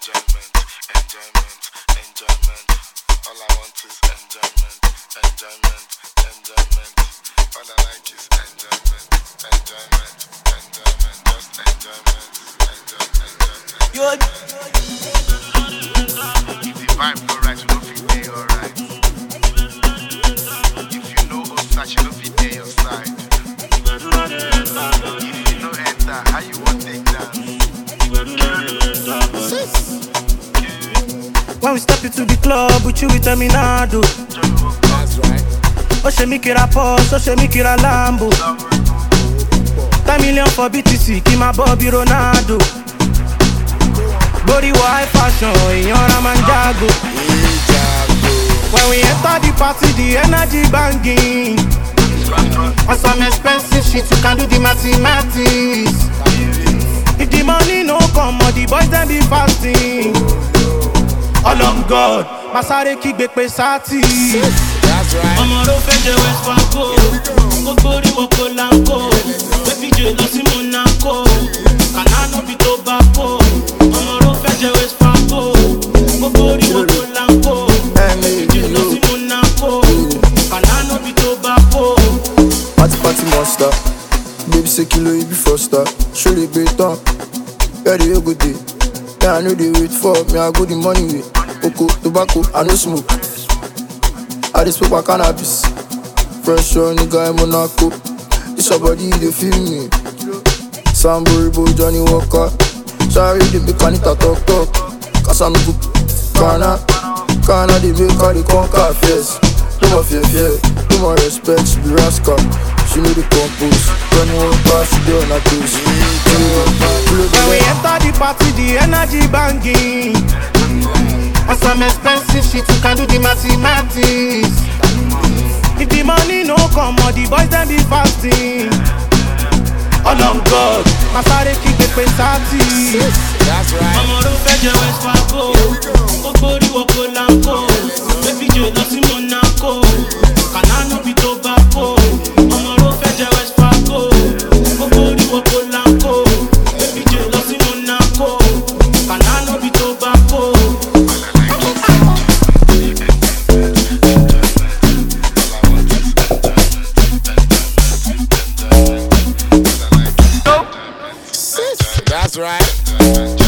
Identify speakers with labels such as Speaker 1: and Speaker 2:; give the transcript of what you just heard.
Speaker 1: enjoyment, enjoyment, enjoyment. All I want is enjoyment, enjoyment, enjoyment. All I like is enjoyment, enjoyment, enjoyment, just enjoyment, enjoyment. If the vibe no right, you don't feel day alright. If you know Osa, you don't feel day your side. If you know enter, how you want take dance?
Speaker 2: When we step into the club, with you with Terminado.
Speaker 3: That's right.
Speaker 2: Oshe mi kira Porsche, Oshe mi kira Lambo. 10 million for BTC, ki ma Bobby Ronaldo. Body high fashion, èèyàn ra man jago. When we enter the party, the energy banging. On some expensive shit, you can do the mathematics. If the money no come, the boys then be fasting. All on God, Masare kígbe pé sátì.
Speaker 3: That's right.
Speaker 2: Ọmọ ló fẹ́ jẹ West Fargo, gbogbo oríwọ̀ kò láńkó. Baby J lọ sí Monaco, Canano bí tó bá kó. Ọmọ ló fẹ́ jẹ West Fargo, gbogbo oríwọ̀ kò láńkó. Baby J lọ sí Monaco, Canano bí tó bá kó.
Speaker 4: Party monster, baby say kilo you be froster. Show the great on, where the go day. Yeah, I know they wait for me, I go the money way. Oko, tobacco, I no smoke. I just smoke my cannabis. Fresh on nigga in Monaco. This your body, they feel me. Sambo, boy, Johnny Walker. Sorry, they make Anita talk. Cause I'm good. Kana, they make her the conquer fierce. No more fear, no more respect, she be rascal. She know the compose. Johnny Walker, she do on her toes.
Speaker 2: When we enter the party, the energy banging. On some expensive shit, you can do the mathematics. If the money no come, the boys then be fasting. All on God, Masare kígbe pé sátì.
Speaker 3: That's right.
Speaker 2: Ọmọ ló fẹ́ jẹ West Fargo, gbogbo oríwọ̀ kò láńkó. Baby J lọ sí Monaco, Canano bí tó bá kó. Ọmọ ló fẹ́ jẹ West Fargo, gbogbo oríwọ̀ kò láńkó. Baby J lọ sí Monaco, Canano bí tó bá kó.
Speaker 3: That's right.